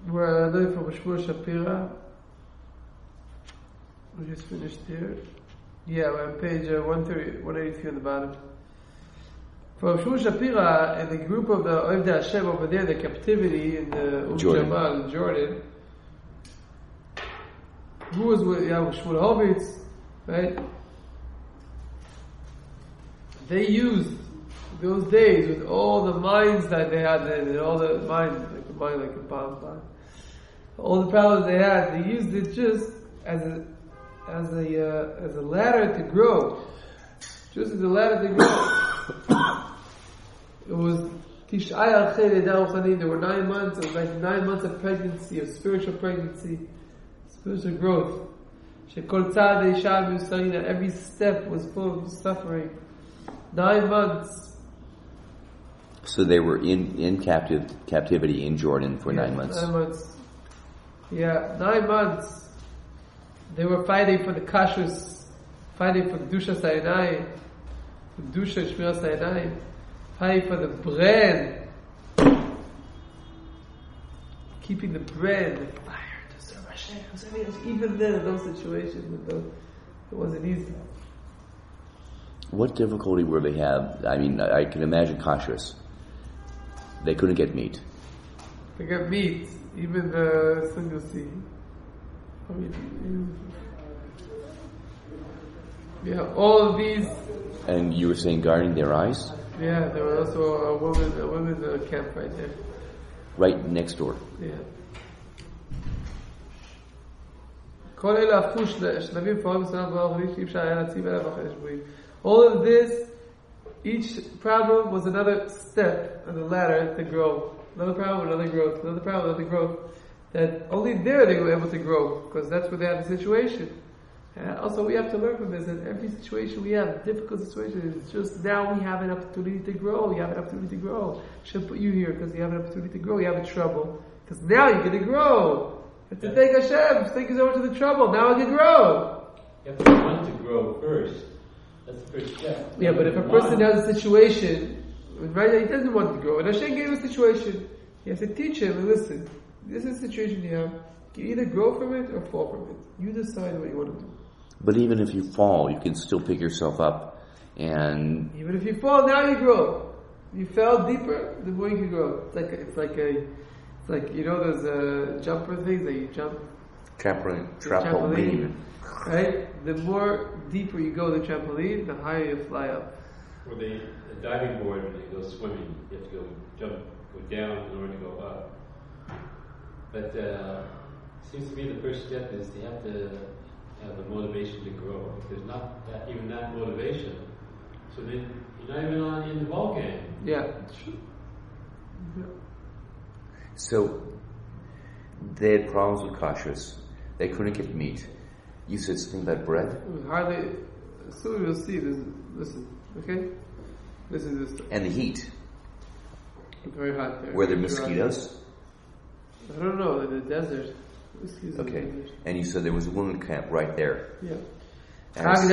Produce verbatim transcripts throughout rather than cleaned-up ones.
We're learning from Shmuel Shapira. We just finished here. Yeah, we're on page uh, one thirty, one eighty-three on the bottom. From Shmuel Shapira and the group of the Ovdei Hashem over there, the captivity in the Umm Jamal in Jordan. Who was with yeah, Shmuel Hovitz, right? They used those days with all the mines that they had then, and all the mines, like the mine like a bomb mine. All the problems they had, they used it just as a as a uh, as a ladder to grow, just as a ladder to grow. It was Tish'ai Al-Ched Edar Uchanin. There were nine months. It was like nine months of pregnancy, of spiritual pregnancy, spiritual growth. Shekol Tzad Eisha B'Yusarina. Every step was full of suffering. Nine months. So they were in in captive captivity in Jordan for yeah, nine months. Nine months. Yeah, nine months. They were fighting for the kashrus, fighting for Kedusha Sinai, Kedusha Shmir Sinai, fighting for the bread, keeping the bread, the fire to serve Hashem. So, I mean, even then, in those situations, it wasn't easy. What difficulty were they have? I mean, I can imagine kashrus. They couldn't get meat. They got meat, even the single sea. I mean, yeah, all of these. And you were saying guarding their eyes? Yeah, there was also a woman, a women's uh, camp right there. Right next door. Yeah. All of this, each problem was another step on the ladder to grow. Another problem, another growth. Another problem, another growth. That only there they were able to grow, because that's where they had the situation. And also we have to learn from this, that every situation we have, difficult situation, it's just now we have an opportunity to grow. You have an opportunity to grow. Should put you here because you have an opportunity to grow. You have a trouble. Because now you're going to grow. You have to thank Hashem. Thank you so much for the trouble. Now I can grow. You have to want to grow first. That's the first step. Yeah, but if a person has a situation, right now he doesn't want to grow, and Hashem gave him a situation, you have to teach him, listen, this is the situation you have. You either grow from it or fall from it. You decide what you want to do. But even if you fall, you can still pick yourself up, and even if you fall, now you grow. You fell deeper, the more you can grow. It's like a, it's like a, it's like you know those uh, jumper things that you jump. Trampoline, trampoline, right? The more deeper you go the trampoline, the higher you fly up. Or the, the diving board, when you go swimming, you have to go jump, go down in order to go up. But uh, it seems to me the first step is you have to have the motivation to grow. If there's not that, even that motivation, so then you're not even on in the ball game. Yeah, true. Yeah. So they had problems with kashrus. They couldn't get meat. You said something about bread? It was hardly. Soon you'll see this. Listen, okay? Listen to this. And the heat. It's very hot there. Were there mosquitoes? I don't know. In the desert. Mosquitoes Okay. in the desert. And you said there was a woman camp right there. Yeah. As-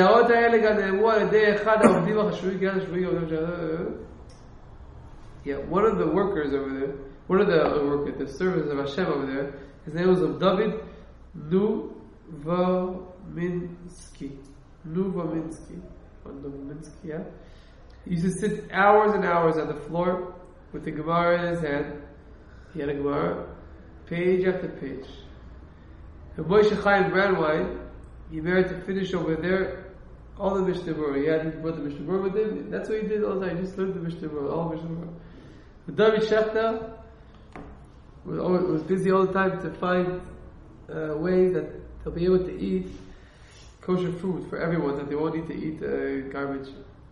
Yeah, one of the workers over there, one of the uh, workers, the servants of Hashem over there, his name was of David Nuvominsky. Nuvominsky. Nuvominsky, yeah. He used to sit hours and hours on the floor with the Gemara in his hand. He had a Gemara, page after page. And Moshe Chaim Brandwein, he married to finish over there all the Mishnah Berurah. He had he brought the Mishnah Berurah with him. That's what he did all the time. He just learned the Mishnah Berurah, all the Mishnah Berurah. But David Shechter was, always, was busy all the time to find uh, ways that they'll be able to eat kosher food for everyone, that they won't need to eat uh, garbage.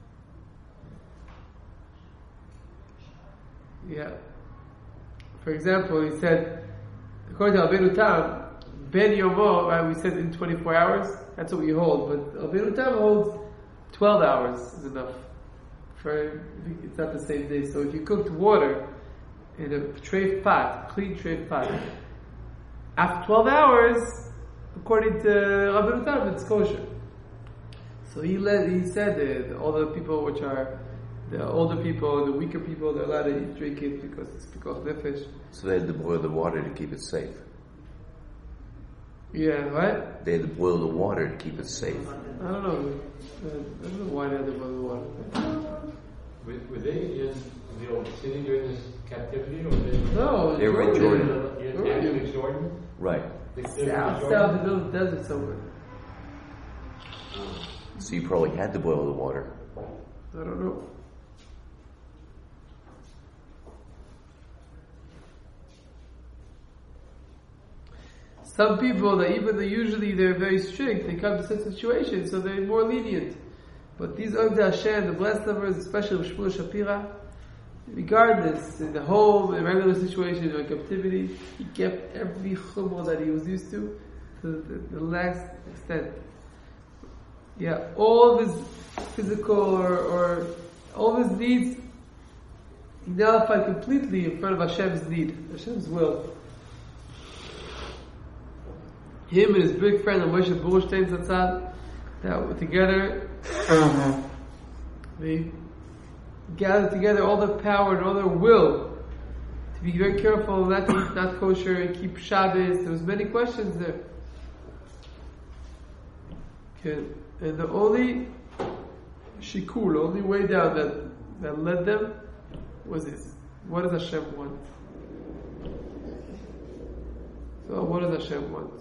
Yeah. For example, he said, according to Albeinu Tam, Ben Yomo, right, we said in twenty-four hours, that's what we hold, but Albeinu Tam holds twelve hours is enough. For, it's not the same day. So if you cooked water in a tray pot, clean tray pot, after twelve hours, according to Albeinu Tam, it's kosher. So he led, he said that all the people which are the older people, the weaker people, they're allowed to eat, drink it because it's because nefesh. So they had to boil the water to keep it safe. Yeah, right? They had to boil the water to keep it safe. I don't know. Uh, I don't know why they had to boil the water. Were, were they in the old city during this captivity, or were they? No, They were in Jordan. In, Jordan. in, in Jordan? Right. They still in South, Jordan? south, in the middle of the desert somewhere. So you probably had to boil the water. I don't know. Some people that even though usually they're very strict, they come to such situations, so they're more lenient. But these Ogda Hashem, the blessed numbers, especially with Shmuel Shapira, regardless, in the home, in regular situation, or in captivity, he kept every chumrah that he was used to to the, the last extent. Yeah, all of his physical or, or all of his needs, he nullified completely in front of Hashem's need, Hashem's will. Him and his big friend Moshe Burstein Zatzal, that were together, they gathered together all their power and all their will to be very careful not to eat not kosher and keep Shabbos. There was many questions there. Okay. And the only shikul, the only way down that, that led them was this. What does Hashem want? So what does Hashem want?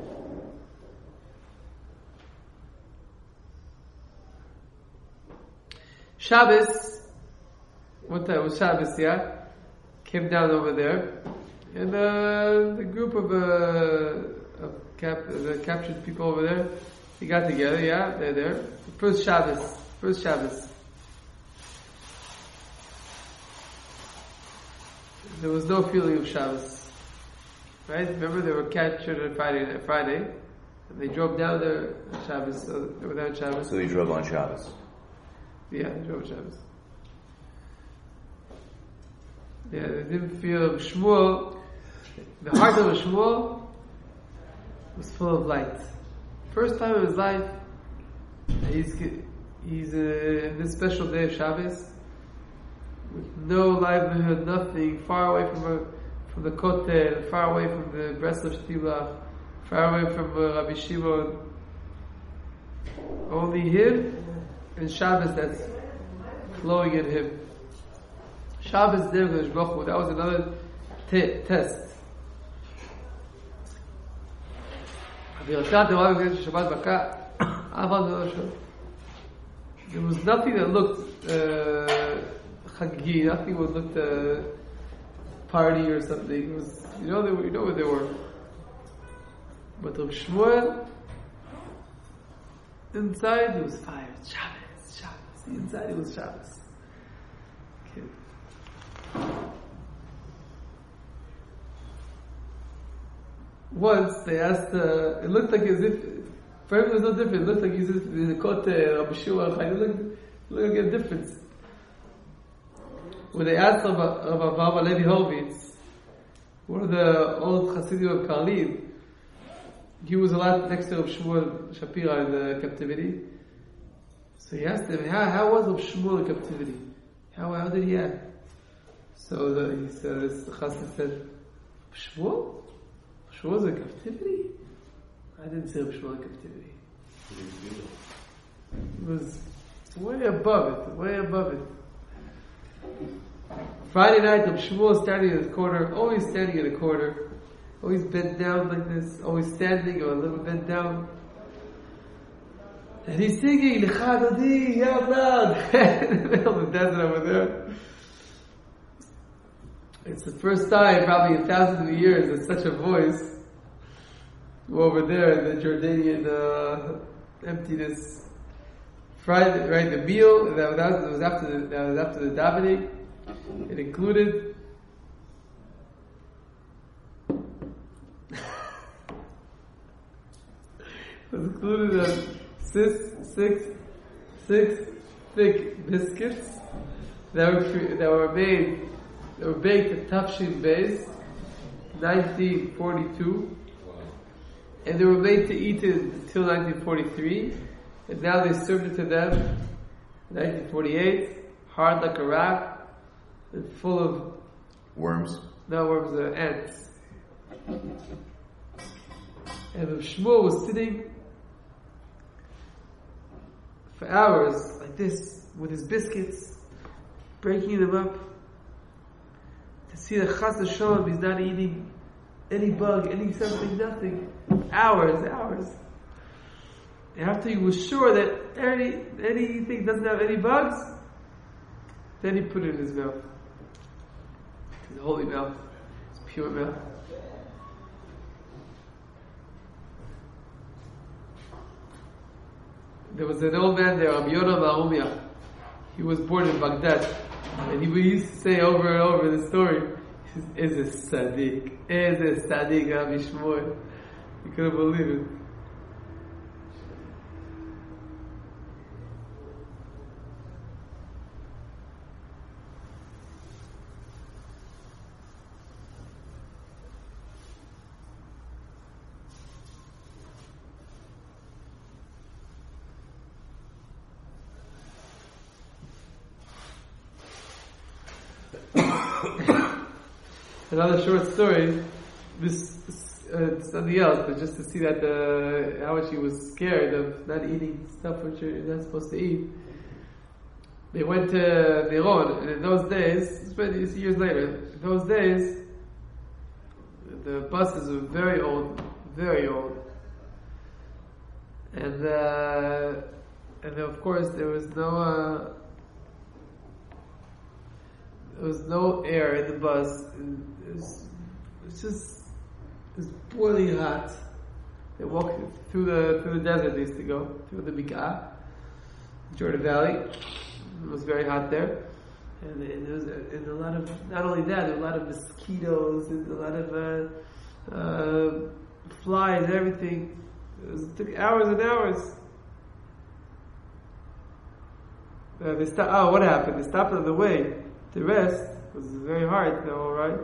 Shabbos, what time was Shabbos, yeah? Came down over there, and uh, the group of, uh, of cap- the captured people over there, they got together, yeah, they're there. The first Shabbos, first Shabbos. There was no feeling of Shabbos, right? Remember they were captured on Friday, Friday, and they drove down there on Shabbos, so they were there on Shabbos. So they drove on Shabbos. Yeah, they drove on Shabbos. Yeah, they didn't feel Shmuel. The heart of Shmuel was full of light. First time in his life, he's he's uh, in this special day of Shabbos, with no livelihood, nothing, far away from a, from the Kotel, far away from the Breslov Shtila, far away from uh, Rabbi Shimon. Only him and Shabbos that's flowing in him. Shabbos there with Baruch Hu, that was another t- test. There was nothing that looked uh, chagi, nothing that looked uh, party or something. It was, you know, they were, you know what they were. But Rav Shmuel, inside it was fire. Shabbos, Shabbos. Inside it was Shabbos. Okay. Once they asked, uh, it looked like as if, for him it was no different. It looked like as if the Kotel, Rabbi Shua, it looked, it looked like a difference. When they asked about Rabbi Levi Horvitz, one of the old Hasidim of Karlin, he was allowed next to Rav Shmuel Shapira in the captivity. So he asked him, how, how was Rav Shmuel in captivity? How, how did he act? So the, he said, this Chassid said, Shmuel? Shmuel's in captivity? I didn't say Shmuel in captivity. It was way above it, way above it. Friday night, Shmuel standing in the corner, always standing in the corner, always bent down like this, always standing or a little bent down. And he's singing, Lecha Dodi, yell loud, in the middle of the desert over there. It's the first time, probably in thousands of years, there's such a voice over there in the Jordanian uh, emptiness. Friday, right? The meal that was, that was after the, that was after the davening. It included it was included uh, six, six, six thick biscuits that were that were made. They were baked at Tafshin Beis, nineteen forty-two, and they were made to eat it until nineteen forty-three, and now they served it to them, nineteen forty-eight, hard like a rock, and full of Worms. no worms, uh, ants. And Shmuel was sitting for hours like this with his biscuits, breaking them up to see that Chas v'Shalom he's not eating any bug, any something, nothing. Hours, hours. And after he was sure that any anything doesn't have any bugs, then he put it in his mouth. His holy mouth. His pure mouth. There was an old man there, Rabbi Yonah Ma'umia. He was born in Baghdad. And he used to say over and over the story, he says, Eze Sadiq, Eze Sadiq, Rabbi Shmuel. You couldn't believe it. Another short story. This uh, something else, but just to see that uh, how much he was scared of not eating stuff which you're not supposed to eat. They went to Miron, and in those days, it's years later. In those days, the buses were very old, very old, and uh, and of course there was no. Uh, There was no air in the bus. It was, it was just it was boiling hot. They walked through the through the desert. They used to go through the Bik'ah, Jordan Valley. It was very hot there, and, and there was a, and a lot of not only that, there were a lot of mosquitoes and a lot of uh, uh, flies and everything. It, was, it took hours and hours. Uh, they stopped. Oh, what happened? They stopped on the way. The rest was very hard, though, alright?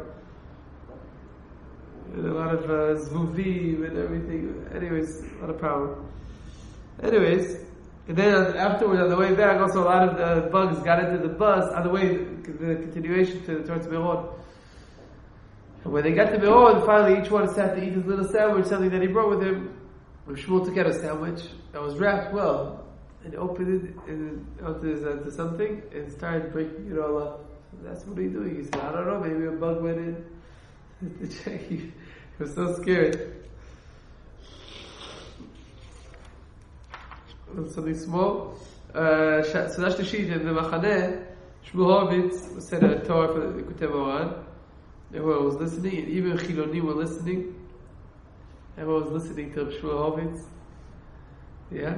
And a lot of uh, zvuvim and everything. Anyways, a lot of problem. Anyways, and then afterwards, on the way back, also a lot of uh, bugs got into the bus on the way, the continuation to towards Miron. And when they got to Miron, finally each one sat to eat his little sandwich, something that he brought with him. Shmuel took out a sandwich that was wrapped well, and opened it and onto, onto something, and started breaking it all up. That's what he's doing. He said, I don't know, maybe a bug went in to check. He was so scared. Something small. Uh, so that's the sheet in the Machaneh. Shmuel Horowitz said a Torah for the Likutei Moharan. Everyone was listening, and even Chiloni were listening. Everyone was listening to Shmuel Horowitz. Yeah?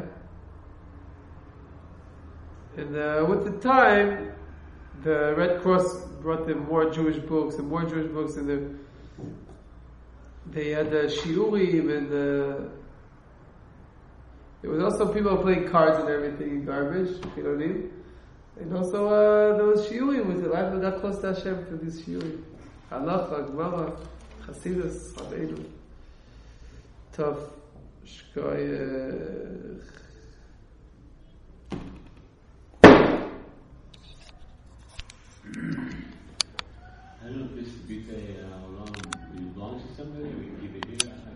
And uh, with the time, the Red Cross brought them more Jewish books and more Jewish books, and the, they had the shiurim, and the, there was also people playing cards and everything, garbage, you know what I mean? And also uh, there was shiurim, with the life that got close to Hashem through these shiurim. Halacha, Gemara, Chasidus, Rabbeinu. Tough, Shkoy.